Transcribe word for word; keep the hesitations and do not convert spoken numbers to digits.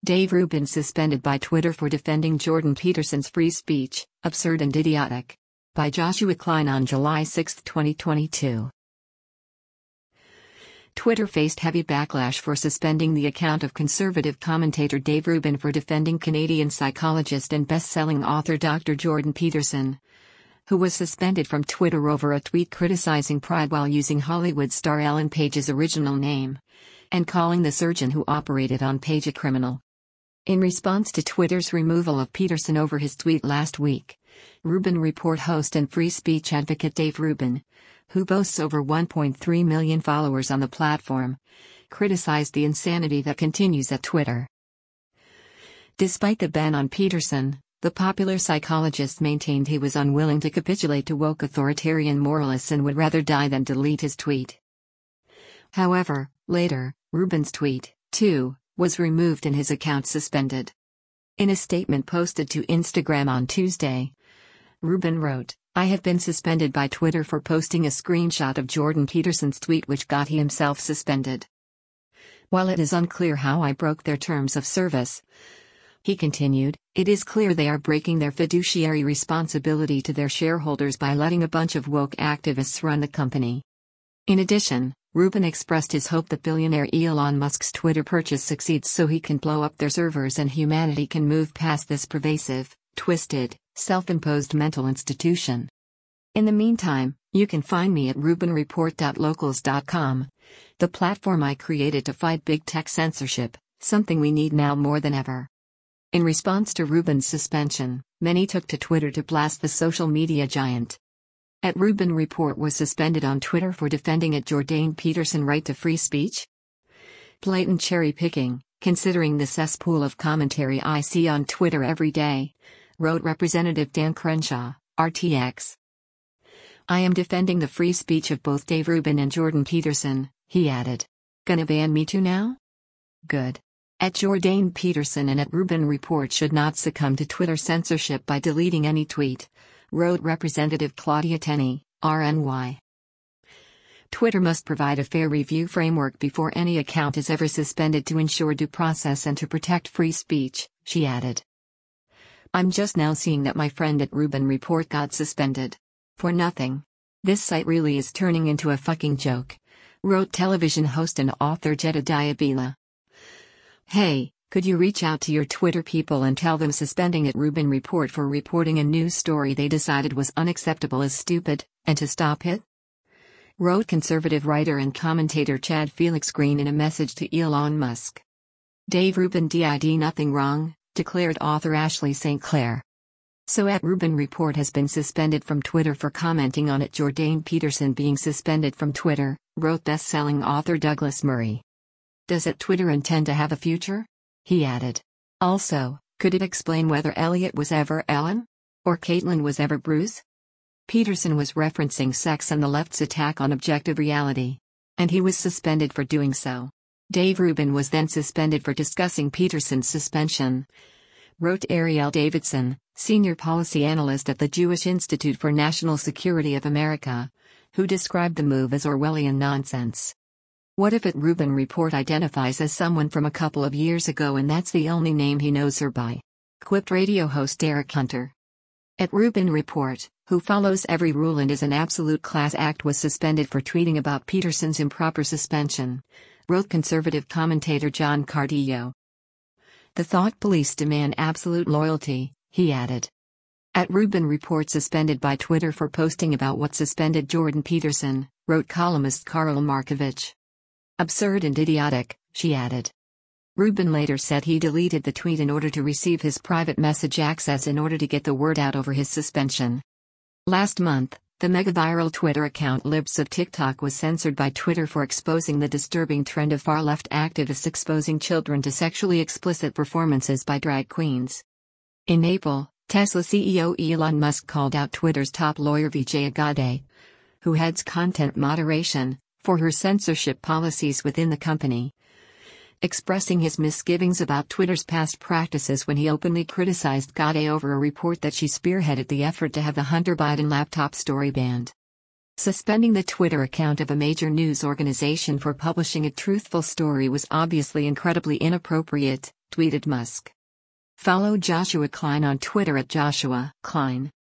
Dave Rubin suspended by Twitter for defending Jordan Peterson's free speech, absurd and idiotic. By Joshua Klein on July sixth, twenty twenty-two. Twitter faced heavy backlash for suspending the account of conservative commentator Dave Rubin for defending Canadian psychologist and best-selling author Doctor Jordan Peterson, who was suspended from Twitter over a tweet criticizing Pride while using Hollywood star Ellen Page's original name, and calling the surgeon who operated on Page a criminal. In response to Twitter's removal of Peterson over his tweet last week, Rubin Report host and free speech advocate Dave Rubin, who boasts over one point three million followers on the platform, criticized the insanity that continues at Twitter. Despite the ban on Peterson, the popular psychologist maintained he was unwilling to capitulate to woke authoritarian moralists and would rather die than delete his tweet. However, later, Rubin's tweet, too, was removed and his account suspended. In a statement posted to Instagram on Tuesday, Rubin wrote, "I have been suspended by Twitter for posting a screenshot of Jordan Peterson's tweet which got he himself suspended. While it is unclear how I broke their terms of service," he continued, "it is clear they are breaking their fiduciary responsibility to their shareholders by letting a bunch of woke activists run the company." In addition, Rubin expressed his hope that billionaire Elon Musk's Twitter purchase succeeds so he can blow up their servers and humanity can move past this pervasive, twisted, self-imposed mental institution. In the meantime, you can find me at rubin report dot locals dot com, the platform I created to fight big tech censorship, something we need now more than ever. In response to Rubin's suspension, many took to Twitter to blast the social media giant. At Rubin Report was suspended on Twitter for defending at Jordan Peterson right to free speech? Blatant cherry picking, considering the cesspool of commentary I see on Twitter every day, wrote Representative Dan Crenshaw, R T X. I am defending the free speech of both Dave Rubin and Jordan Peterson, he added. Gonna ban me too now? Good. At Jordan Peterson and at Rubin Report should not succumb to Twitter censorship by deleting any tweet, wrote Representative Claudia Tenney, R N Y. Twitter must provide a fair review framework before any account is ever suspended to ensure due process and to protect free speech, she added. I'm just now seeing that my friend at Rubin Report got suspended. For nothing. This site really is turning into a fucking joke, wrote television host and author Jedediah Bila. Hey, could you reach out to your Twitter people and tell them suspending at Rubin Report for reporting a news story they decided was unacceptable is stupid, and to stop it? Wrote conservative writer and commentator Chad Felix Green in a message to Elon Musk. Dave Rubin did nothing wrong, declared author Ashley Saint Clair. So at Rubin Report has been suspended from Twitter for commenting on it. Jordan Peterson being suspended from Twitter, wrote best-selling author Douglas Murray. Does at Twitter intend to have a future? He added. Also, could it explain whether Elliot was ever Ellen? Or Caitlyn was ever Bruce? Peterson was referencing Sex and the Left's attack on objective reality. And he was suspended for doing so. Dave Rubin was then suspended for discussing Peterson's suspension, wrote Ariel Davidson, senior policy analyst at the Jewish Institute for National Security of America, who described the move as Orwellian nonsense. What if at Rubin Report identifies as someone from a couple of years ago and that's the only name he knows her by? Quipped radio host Derek Hunter. At Rubin Report, who follows every rule and is an absolute class act, was suspended for tweeting about Peterson's improper suspension, wrote conservative commentator John Cardillo. The thought police demand absolute loyalty, he added. At Rubin Report suspended by Twitter for posting about what suspended Jordan Peterson, wrote columnist Karl Markovich. Absurd and idiotic, she added. Rubin later said he deleted the tweet in order to receive his private message access in order to get the word out over his suspension. Last month, the mega-viral Twitter account Libs of TikTok was censored by Twitter for exposing the disturbing trend of far-left activists exposing children to sexually explicit performances by drag queens. In April, Tesla C E O Elon Musk called out Twitter's top lawyer Vijaya Gadde, who heads content moderation, for her censorship policies within the company, expressing his misgivings about Twitter's past practices when he openly criticized Gadde over a report that she spearheaded the effort to have the Hunter Biden laptop story banned. Suspending the Twitter account of a major news organization for publishing a truthful story was obviously incredibly inappropriate, tweeted Musk. Follow Joshua Klein on Twitter at Joshua Klein.